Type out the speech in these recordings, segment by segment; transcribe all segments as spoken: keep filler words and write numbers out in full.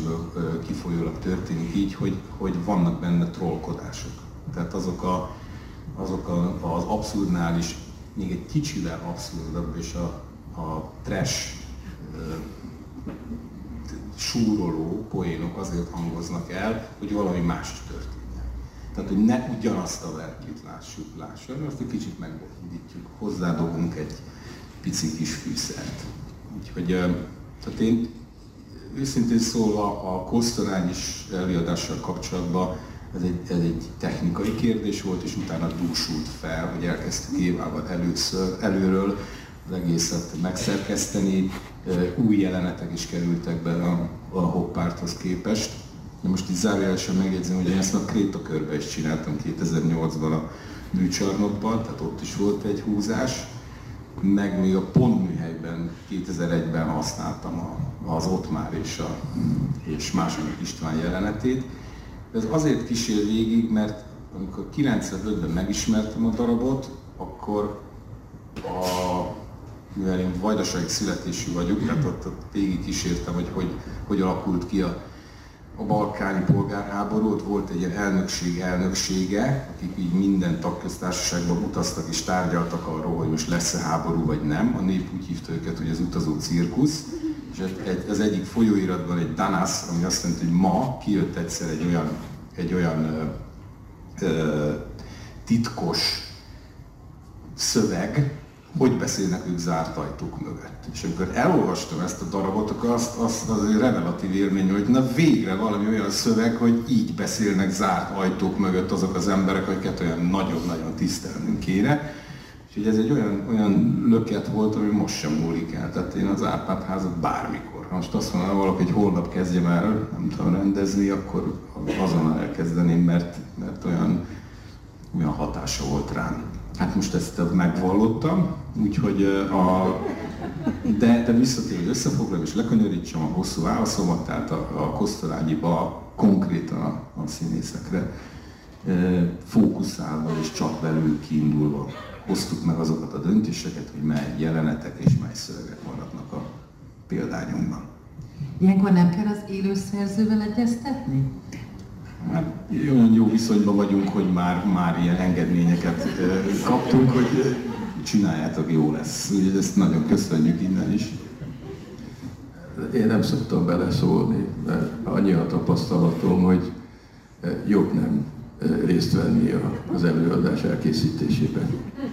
kérdésekből kifolyólag történik így, hogy, hogy vannak benne trollkodások. Tehát azok, a, azok a, az abszurdnál is még egy kicsivel abszurdabb és a, a trash súroló poénok azért hangoznak el, hogy valami más történjen. Tehát, hogy ne ugyanazt a verkét lássuk, lássuk, azt egy kicsit megboldítjuk, hozzádobunk egy pici kis fűszert. Úgyhogy tehát én őszintén szólva a kosztorágyis előadással kapcsolatban ez egy, ez egy technikai kérdés volt, és utána dúsult fel, hogy elkezdtük Évával először, előről az egészet megszerkeszteni, új jelenetek is kerültek be a, a hoppárthoz képest. De most így zárójelesen megjegyzem, hogy én ezt a Krétakörbe is csináltam kétezer-nyolcban a műcsarnokban, tehát ott is volt egy húzás, meg még a Pontműhelyben kétezer-egyben használtam a, az Ottmár és, a, és második István jelenetét. Ez azért kísér végig, mert amikor kilencvenötben megismertem a darabot, akkor a, mivel én vajdasági születésű vagyok, tehát ott, ott végig kísértem, hogy, hogy hogy alakult ki a, a balkáni polgárháború. Ott volt egy ilyen elnökség elnöksége, akik így minden tagköztársaságban utaztak és tárgyaltak arról, hogy most lesz-e háború vagy nem. A nép úgy hívta őket, hogy az utazó cirkusz. És egy, az egyik folyóiratban egy danász, ami azt jelenti, hogy ma kijött egyszer egy olyan, egy olyan ö, ö, titkos szöveg, hogy beszélnek ők zárt ajtók mögött. És amikor elolvastam ezt a darabot, akkor azt, azt az egy revelatív élmény, hogy na végre valami olyan szöveg, hogy így beszélnek zárt ajtók mögött azok az emberek, akiket olyan nagyon-nagyon tisztelnünk kéne. Úgyhogy ez egy olyan, olyan löket volt, ami most sem múlik el. Tehát én az Árpád-házat bármikor. Ha most azt mondaná valaki, hogy holnap kezdjem el, nem tudom rendezni, akkor azonnal elkezdeném, mert, mert olyan, olyan hatása volt rám. Hát most ezt megvallottam, úgyhogy a, de, de visszatérő összefoglalom és lekanyarítsam a hosszú válaszomat, tehát a, a Kosztolányiba konkrétan a, a színészekre fókuszálva és csak belül kiindulva hoztuk meg azokat a döntéseket, hogy mely jelenetek és mely szövegek maradnak a példányunkban. Ilyenkor nem kell az élőszerzővel egyeztetni? Hát olyan jó viszonyban vagyunk, hogy már, már ilyen engedményeket kaptunk, hogy csináljátok, jó lesz. Úgyhogy ezt nagyon köszönjük innen is. Én nem szoktam beleszólni, mert annyi a tapasztalatom, hogy jobb nem részt venni az előadás elkészítésében.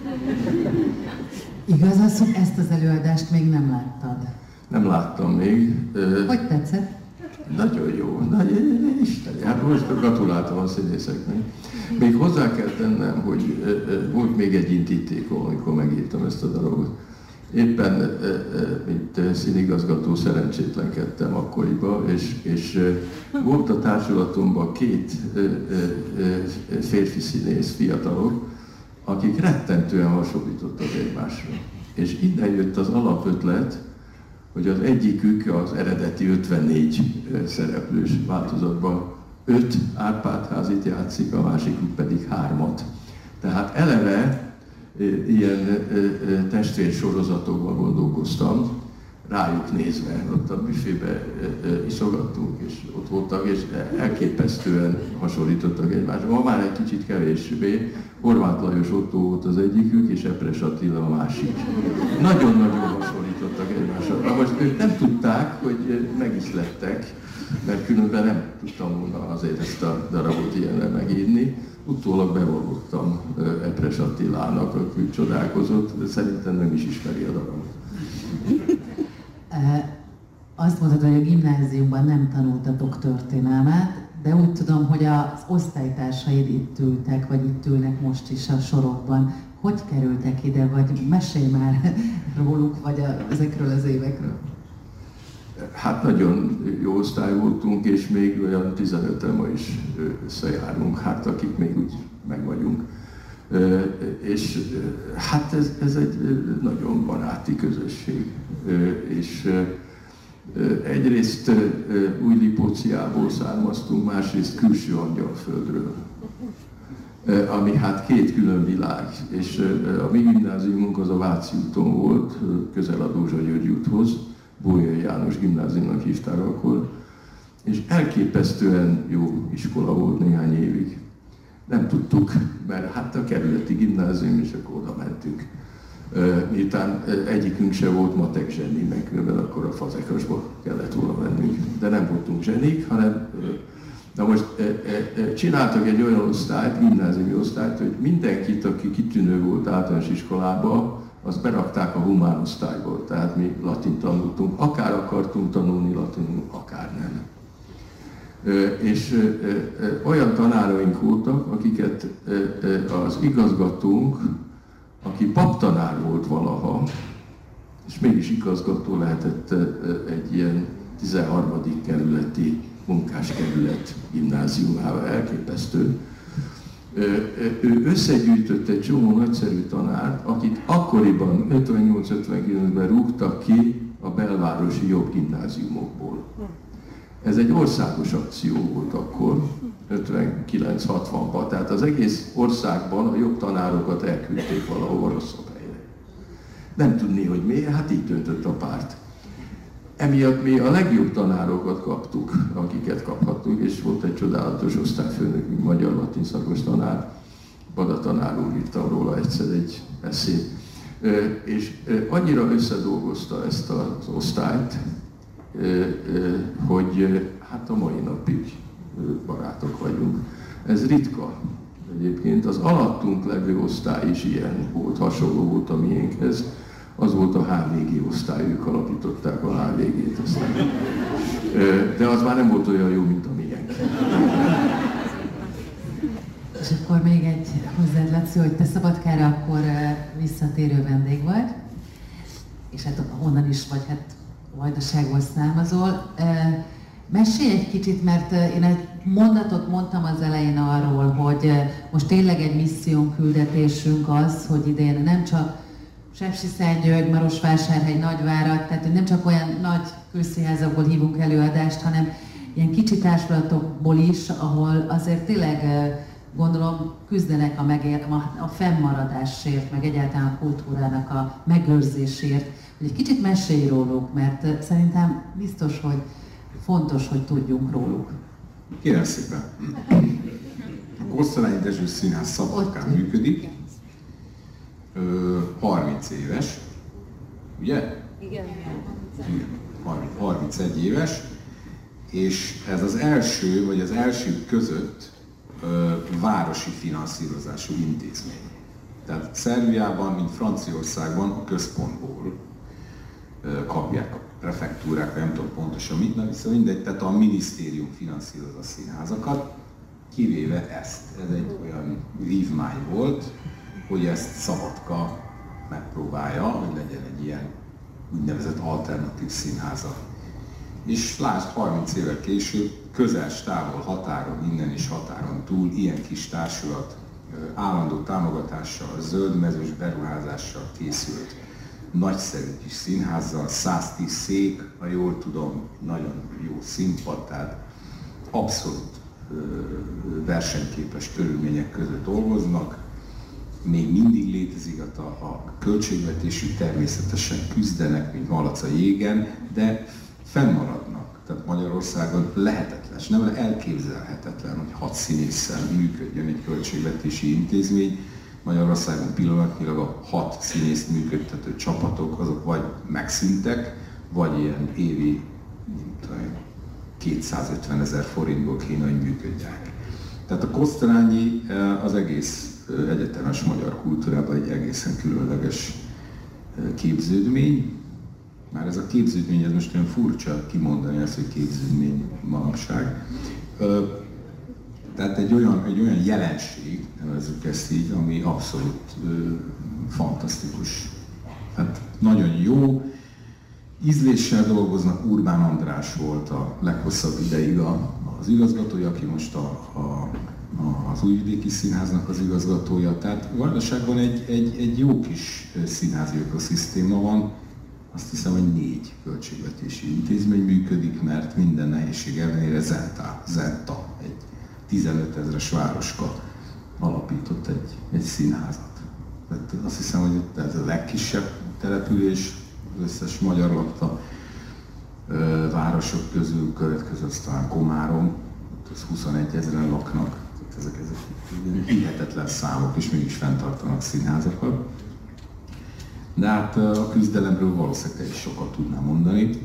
Igaz az, hogy ezt az előadást még nem láttad? Nem láttam még. Hogy tetszett? Nagyon jó. Nagyon Isten, hát most gratuláltam a színészeknek. Még hozzá kell tennem, hogy volt még egy indítékom, amikor megírtam ezt a darabot. Éppen, mint színigazgató szerencsétlenkedtem akkoriban, és, és volt a társulatomban két férfi színész, fiatalok, akik rettentően hasonlítottak egymásra. És innen jött az alapötlet, hogy az egyikük az eredeti ötvennégy szereplős változatban öt Árpád-házit játszik, a másikuk pedig hármat. Tehát eleve ilyen testvérsorozatokban gondolkoztam, rájuk nézve, ott a büfébe iszogattunk, és ott voltak, és elképesztően hasonlítottak egymásra. Ma már egy kicsit kevésbé. Horváth Lajos Ottó volt az egyikük, és Epres Attila a másik. Nagyon-nagyon hasonlítottak egymásra. Na most ők nem tudták, hogy meg is lettek, mert különben nem tudtam volna azért ezt a darabot ilyenre megírni. Utólag bevallottam Epres Attilának, aki csodálkozott, de szerintem nem is ismeri a darabot. Azt mondtad, hogy a gimnáziumban nem tanultatok történelmet, de úgy tudom, hogy az osztálytársaid itt ültek, vagy itt ülnek most is a sorokban. Hogy kerültek ide, vagy mesélj már róluk, vagy a, ezekről az évekről? Hát nagyon jó osztály voltunk, és még olyan tizenöten ma is összejárunk, hát akik még úgy meg vagyunk. És hát ez, ez egy nagyon baráti közösség. És egyrészt Újlipóciából származtunk, másrészt külső Angyalföldről, ami hát két külön világ. És a mi gimnáziumunk az a Váci úton volt, közel a Dózsa György úthoz, Bolyai János gimnáziumnak hívták akkor, És elképesztően jó iskola volt néhány évig. Nem tudtuk, mert hát a kerületi gimnázium, és akkor oda mentünk. Miután egyikünk se volt matek zseni, meg különben akkor a fazekasba kellett volna mennünk. De nem voltunk zsenik, hanem na most csináltak egy olyan osztályt, gimnáziumi osztályt, hogy mindenkit, aki kitűnő volt általános iskolában, azt berakták a humán osztályból. Tehát mi latin tanultunk, akár akartunk tanulni latinul, akár nem. És olyan tanáraink voltak, akiket az igazgatónk, aki paptanár volt valaha, és mégis igazgató lehetett egy ilyen tizenharmadik kerületi munkáskerület gimnáziumával, elképesztő. Ő összegyűjtött egy csomó nagyszerű tanárt, akit akkoriban ötvennyolc ötvenkilencben rúgtak ki a belvárosi jobb gimnáziumokból. Ez egy országos akció volt akkor, ötvenkilenc hatvanban, tehát az egész országban a jobb tanárokat elküldték valahova rosszabb helyre. Nem tudni, hogy miért, hát így döntött a párt. Emiatt mi a legjobb tanárokat kaptuk, akiket kaphattunk, és volt egy csodálatos osztályfőnök, magyar latin szakos tanár, Bada tanár úr, írtam róla egyszer egy eszét, és annyira összedolgozta ezt az osztályt, hogy hát a mai napig barátok vagyunk. Ez ritka. Egyébként az alattunk levő osztály is ilyen volt, hasonló volt a miénkhez. Az volt a há vé gé osztály, ők alapították a há vé gét aztán. De az már nem volt olyan jó, mint a miénk. És akkor még egy hozzád, Laci, hogy te Szabadkára akkor visszatérő vendég vagy, és hát onnan is vagy, hát Vajdaságból származol. Mesélj egy kicsit, mert én egy mondatot mondtam az elején arról, hogy most tényleg egy misszión küldetésünk az, hogy idén nem csak Sepsiszentgyörgy, Marosvásárhegy, Nagyvárad, tehát hogy nem csak olyan nagy közszínházakból hívunk előadást, hanem ilyen kicsi társulatokból is, ahol azért tényleg gondolom küzdenek a, megér, a fennmaradásért, meg egyáltalán a kultúrának a megőrzésért. Hogy egy kicsit mesélj róluk, mert szerintem biztos, hogy fontos, hogy tudjunk róluk. Kérem szépen. A Kosztolányi Dezső Színház Szabadkán működik. harminc éves, ugye? Igen. harmincegy éves, és ez az első, vagy az első között ö, városi finanszírozású intézmény. Tehát Szerbiában, mint Franciaországban a központból ö, kapják a prefektúrák, nem tudom pontosan mit, na viszont mindegy, tehát a minisztérium finanszírozza a színházakat, kivéve ezt. Ez egy olyan vívmány volt, hogy ezt Szabadka megpróbálja, hogy legyen egy ilyen úgynevezett alternatív színháza. És lásd, harminc évvel később, közel, távol, határon, innen is határon túl, ilyen kis társulat állandó támogatással, zöldmezős beruházással készült nagyszerű kis színházzal, száztíz szék, ha jól tudom, nagyon jó színpad, tehát abszolút versenyképes körülmények között dolgoznak. Még mindig létezik a, a költségvetésű, természetesen küzdenek, mint malac a jégen, de fennmaradnak. Tehát Magyarországon lehetetlen, és nem elképzelhetetlen, hogy hat színésszel működjön egy költségvetési intézmény. Magyarországon pillanatnyilag a hat színészt működtető csapatok, azok vagy megszűntek, vagy ilyen évi kétszázötven ezer forintból kéne, hogy működják. Tehát a Kosztolányi az egész egyetemes magyar kultúrában egy egészen különleges képződmény. Már ez a képződmény, ez most olyan furcsa kimondani ezt, hogy képződmény manapság. Tehát egy olyan, egy olyan jelenség, nevezzük ezt így, ami abszolút fantasztikus. Hát nagyon jó, ízléssel dolgoznak. Urbán András volt a leghosszabb ideig az igazgatója, aki most a, a az Újvidéki Színháznak az igazgatója. Tehát Vajdaságban egy, egy, egy jó kis színházi ökoszisztéma van. Azt hiszem, hogy négy költségvetési intézmény működik, mert minden nehézség ellenére Zenta, Zenta egy tizenöt ezres városka alapított egy, egy színházat. Tehát azt hiszem, hogy ez a legkisebb település, az összes magyar lakta városok közül következő aztán Komárom, ott huszonegy ezeren laknak, ezek, ezek hihetetlen számok, és mégis fenntartanak színházakat. De hát a küzdelemről valószínűleg te is sokat tudnál mondani.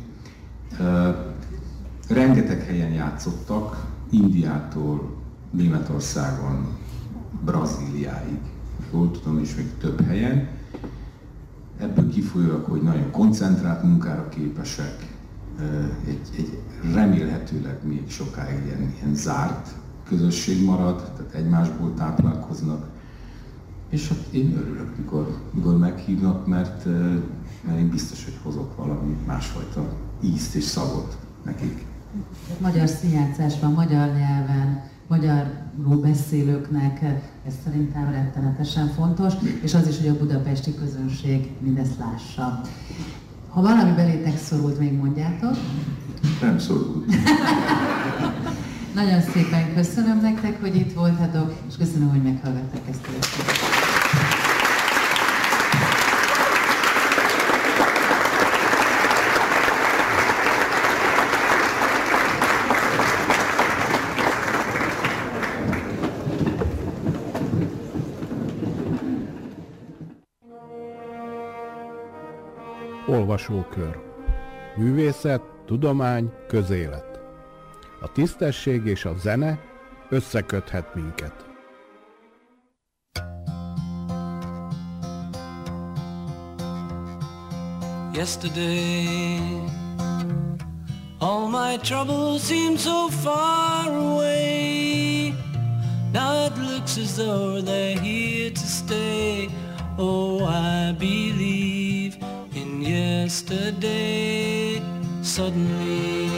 Rengeteg helyen játszottak, Indiától Németországon, Brazíliáig, jól tudom, és még több helyen. Ebből kifolyólag, hogy nagyon koncentrált munkára képesek, egy, egy remélhetőleg még sokáig ilyen, ilyen zárt közösség marad, tehát egymásból táplálkoznak. És hát én örülök, mikor, mikor meghívnak, mert, mert én biztos, hogy hozok valami másfajta ízt és szagot nekik. Magyar színjátszás van, magyar nyelven, magyarról beszélőknek, ez szerintem rettenetesen fontos, és az is, hogy a budapesti közönség mindezt lássa. Ha valami belétek szorult, még mondjátok. Nem szorult. Nagyon szépen köszönöm nektek, hogy itt voltatok, és köszönöm, hogy meghallgattak ezt a beszélgetést. Olvasókör. Művészet, tudomány, közélet. A tisztesség és a zene összeköthet minket. Yesterday, all my troubles seem so far away. Now it looks as though they're here to stay. Oh, I believe in yesterday. Suddenly,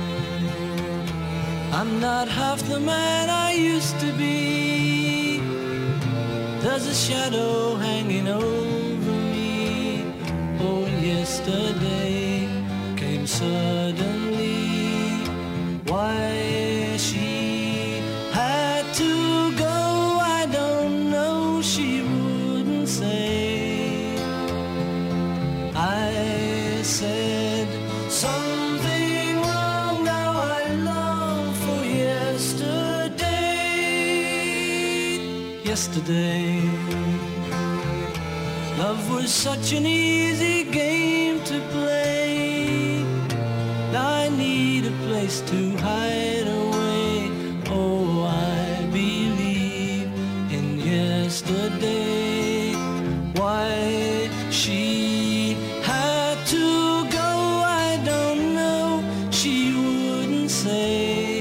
I'm not half the man I used to be. There's a shadow hanging over me. Oh, yesterday came suddenly. Why she had to go, I don't know, she wouldn't say. I said something wrong, now I long for yesterday. Yesterday, love was such an easy game to play. Now I need a place to hide away. Oh, I believe in yesterday. Why she had to go, I don't know, she wouldn't say.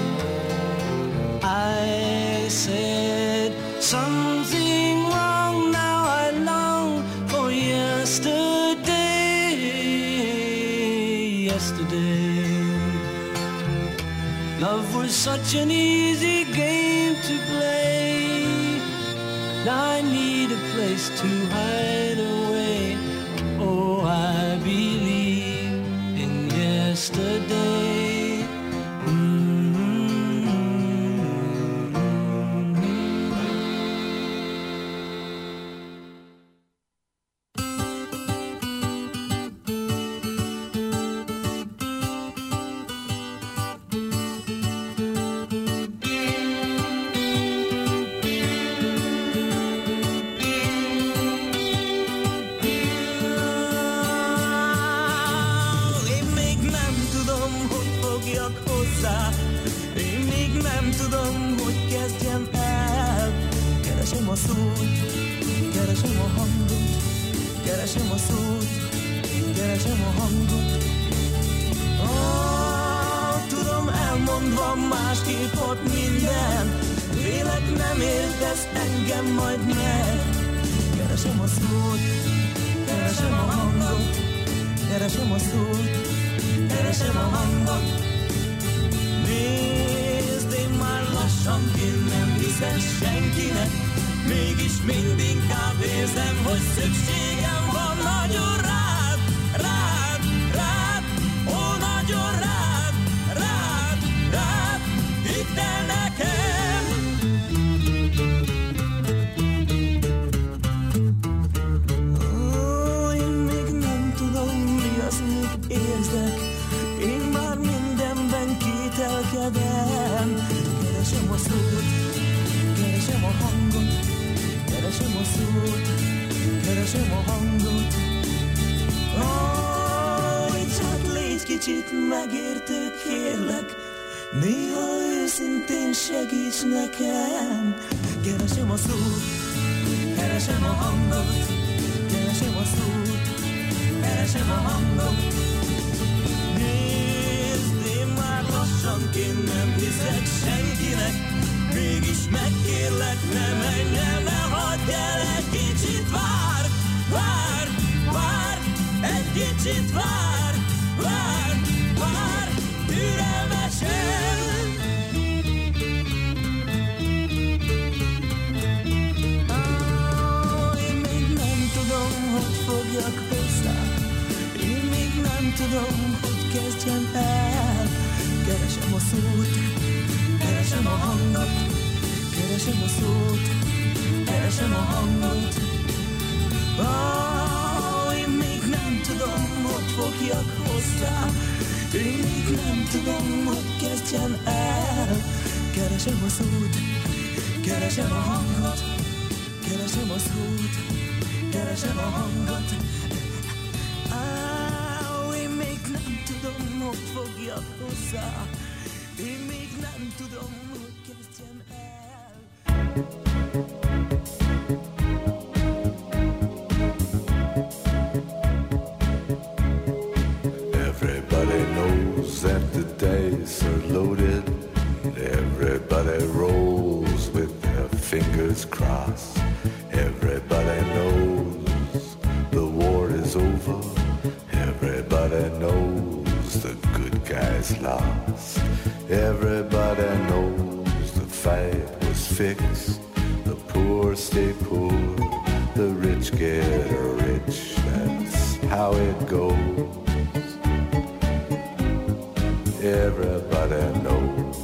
I said something wrong, now I long for yesterday. Yesterday, love was such an easy game to play. Now I need a place to hide away. Oh, I believe in yesterday. Mm-hmm. Én még nem tudom, hogy fogjak hozzá. Én még nem tudom, hogy kezdjem el. Keresem a szót, keresem a hangot, keresem a szót, keresem a hangot. Oh, tudom, elmondva másképp ott minden. Vélek nem értesz engem majd meg. Keresem a szót, keresem a hangot, keresem a szót, keresem a hangot. Nézd, én már lassan én nem hiszem senkinek. Mégis mindinkább érzem, hogy szükségem van nagyon rád, rád, rád. Ó, nagyon rád, rád, rád. Hidd el nekem. Ó, én még nem tudom, mi az, mit érzek. nekem. Keresem a szót, keresem a hangot, keresem a szót, keresem a hangot. Aj, csak légy kicsit megértő, kérlek, néha őszintén segíts nekem. Keresem a szót, keresem a hangot, keresem a szót, keresem a hangot. Nézd, én már lassanként nem hiszek senkinek, mégis megkérlek, ne menj el, ne hagyd el, egy kicsit vár, vár, vár, egy kicsit vár, vár, vár, türelmesen. Ah, én még nem tudom, hogy fogjak hozzá, én még nem tudom, hogy kezdjem el. Keresem a szót, keresem a hangot, keresem a szót, keresem a hangot. Ah, én még nem tudom, hogy fogjak hozzá, én még nem tudom, hogy kezdjem el. Keresem a szót, keresem a hangot, keresem a szót, keresem a hangot. Ah, én még nem tudom, hogy fogjak hozzá, én még nem tudom, hogy kezdjem el. Everybody knows that the dice are loaded. Everybody rolls with their fingers crossed. Everybody knows the war is over. Everybody knows the good guys lost. Everybody knows the fight was fixed. The poor stay poor, the rich get rich. That's how it goes. Everybody knows.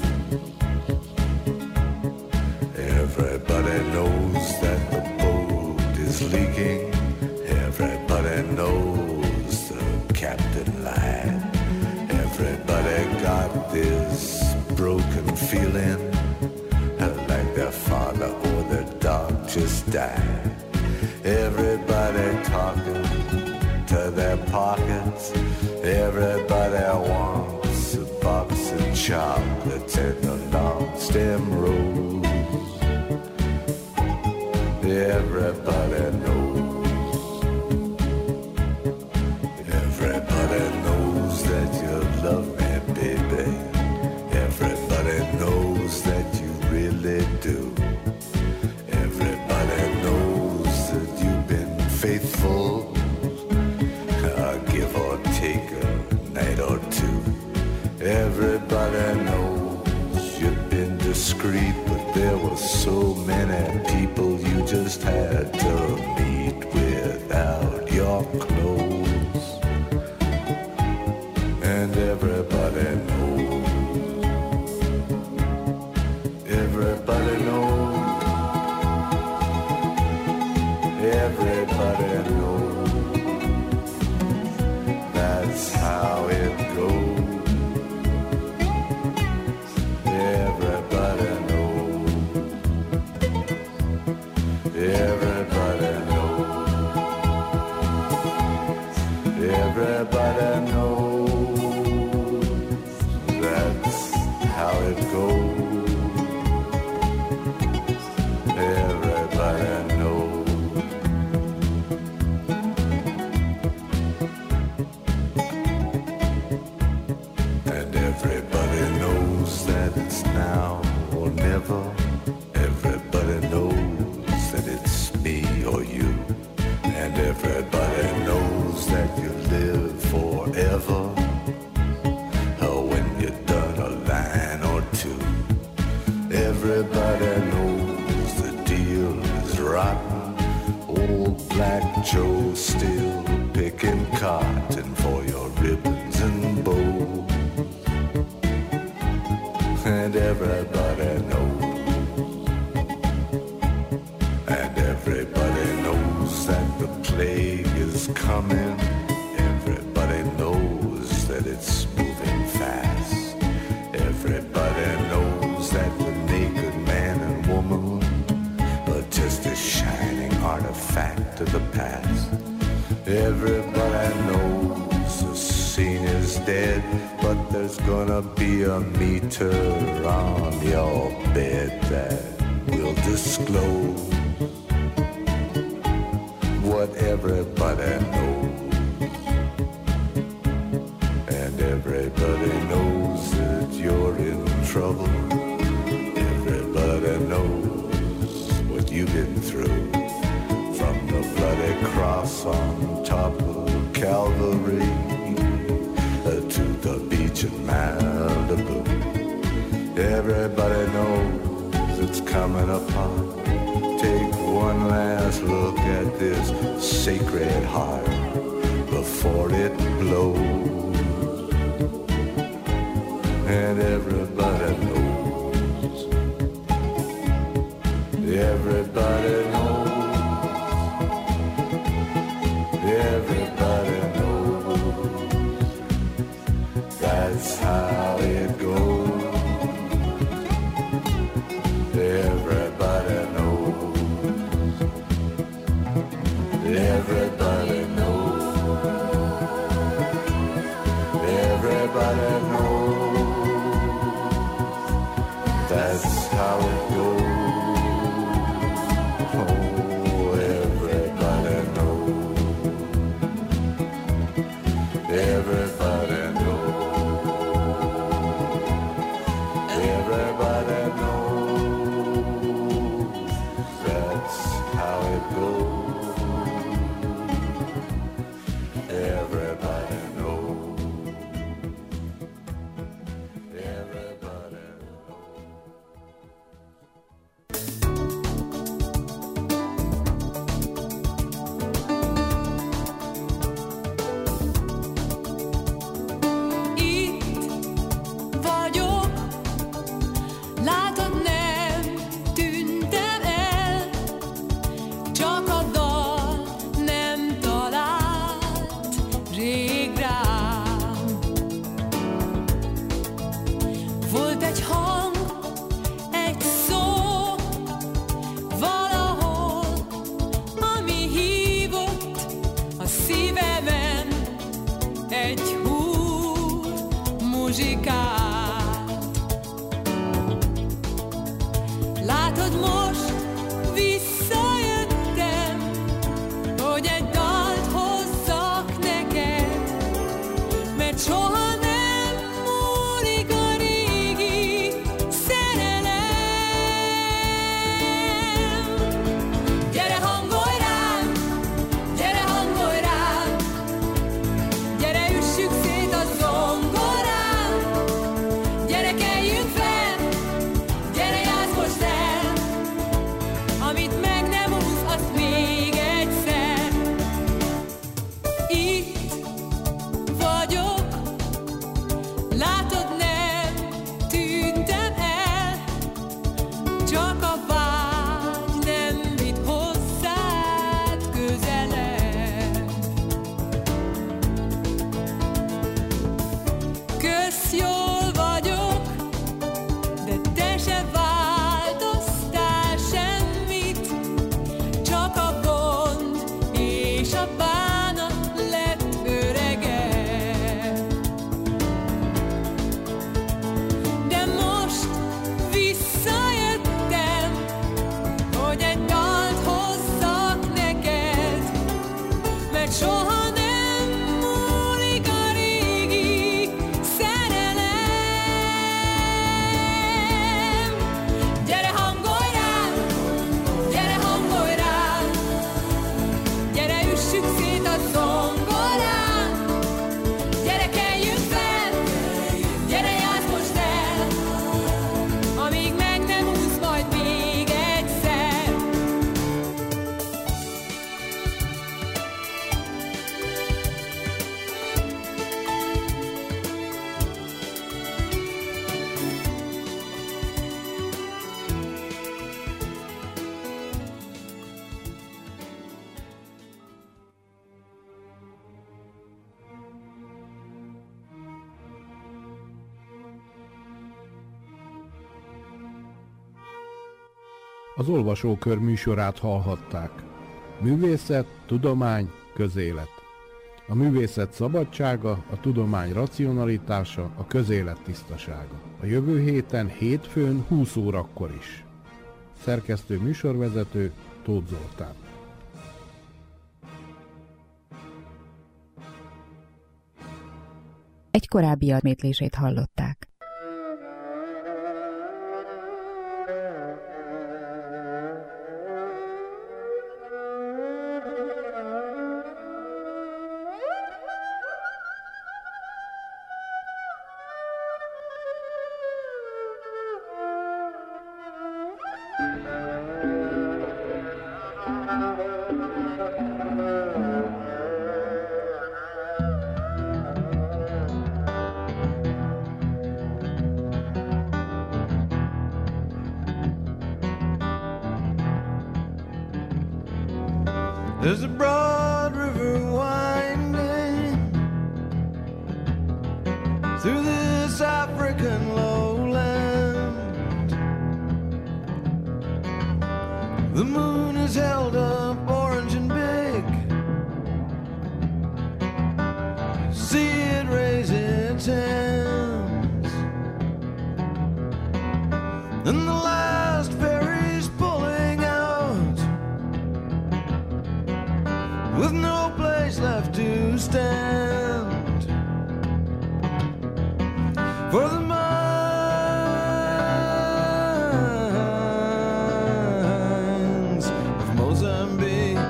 Everybody knows that the boat is leaking. Everybody knows the captain lied. Everybody got this broken feeling, like their father or their dog just died. Everybody talking to their pockets. Everybody wants a box of chocolates and a long stem rose. Everybody knows. Everybody knows that you love me, baby. Everybody knows that you really do. Everybody knows that you've been faithful, uh, give or take a night or two. Everybody knows you've been discreet, but there were so many people you just had to meet without your clothes. And everybody knows. Everybody knows. Everybody knows. That's how it goes. Everybody knows. Everybody knows. Everybody knows. That's how it goes. Everybody knows. And everybody knows that it's now or never. Everybody knows that it's me or you. And everybody knows that you live forever. Oh, when you're done a line or two. Everybody knows the deal is rotten. Old Black Joe still picking cotton for your ribbons and bows. And everybody knows. And everybody knows that the plague is coming. Everybody knows that it's moving fast. Everybody to the past. Everybody knows the scene is dead, but there's gonna be a meter on your bed that will disclose what everybody knows. And everybody knows that you're in trouble. Everybody knows what you've been through. From the bloody cross on top of Calvary uh, to the beach in Malibu. Everybody knows it's coming apart. Take one last look at this sacred heart before it blows. And everybody knows. Everybody knows. Everybody knows. That's how it goes. Everybody knows. Everybody knows. Everybody knows. That's how it goes. Oh, everybody knows. Everybody knows. Everybody knows. That's how it goes. Everybody knows. Everybody knows. Itt vagyok, látod, nem tűntem el, csak a dal nem talált rég rám. Volt egy hang, egy szó, valahol, ami hívott a szívemen, egy húr muzsikát. Látod, most visszajöttem, hogy egy dalt hozzak neked, mert soha nem múlik a régi szerelem. Gyere, hangolj rám, gyere, hangolj rám, gyere, üssük szét a zongorán, gyere, keljünk fel, gyere, játsz most el, amit meg nem úsz, azt még egyszer. Itt vagyok, látod, nem tűntem el, csak a vágy nem vitt hozzád közelebb. Kösz, jól vagyok, de te se változtál semmit, csak a gond és a bánat lett öregebb. De most visszajöttem, hogy egy dalt hozzak neked, mert soha nem múlik a régi szerelem. Gyere, hangolj rám, gyere, hangolj rám, gyere, üssük szét a zongorán, gyere, keljünk fel, gyere, játsz most el, amíg meg nem úsz majd még egyszer. Az olvasókör műsorát hallhatták. Művészet, tudomány, közélet. A művészet szabadsága, a tudomány racionalitása, a közélet tisztasága. A jövő héten hétfőn húsz órakor is. Szerkesztő műsorvezető Tóth Zoltán. Egy korábbi admétlését hallották. There's a broad river winding through this African lowland. The moon is held up orange and big. See it raise its hands, and the last ferry's pulling out with no place left to stand. For the mines of Mozambique.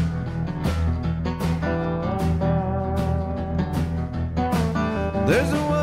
There's a